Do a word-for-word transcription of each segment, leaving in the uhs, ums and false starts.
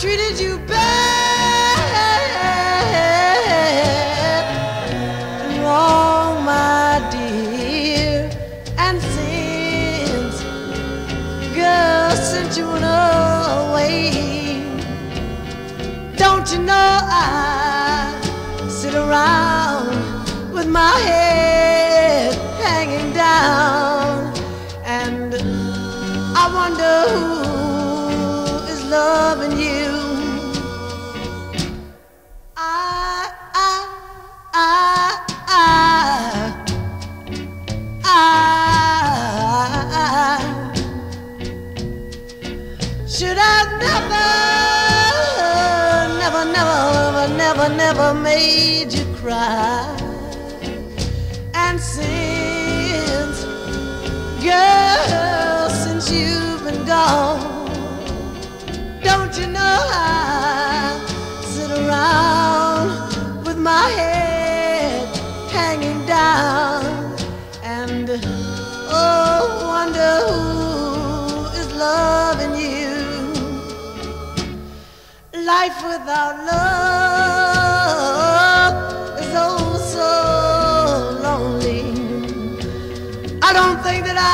treated you bad and wrong, my dear. And since girl sent you away, don't you know I sit around with my head hanging down, and I wonder who is loving you. I, I, I, I, I, should I never, never, never, never, never made you cry? And since, girl, since you've been gone, don't you know I sit around with my head hanging down, and oh, wonder who is loving you. Life without love is oh so lonely. I don't think that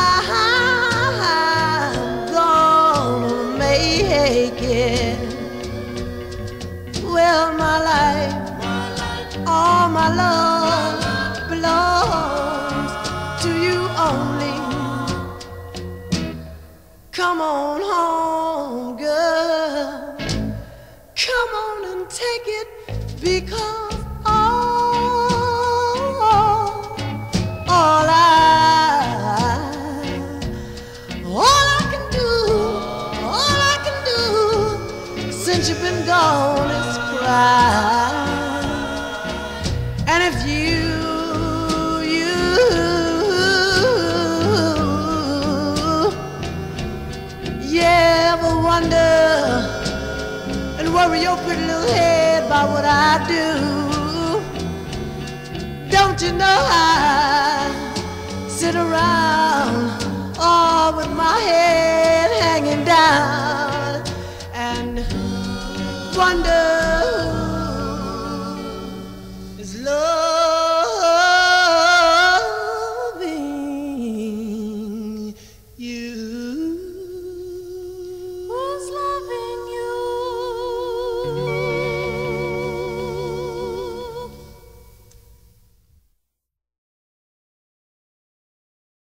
I'm gonna make it. Well, my life, all my love belongs to you only. Come on home, girl. Come on and take it, because all, all I, all I can do, all I can do since you've been gone is cry. And if you, you, you ever wonder and worry your pretty little head about what I do, don't you know I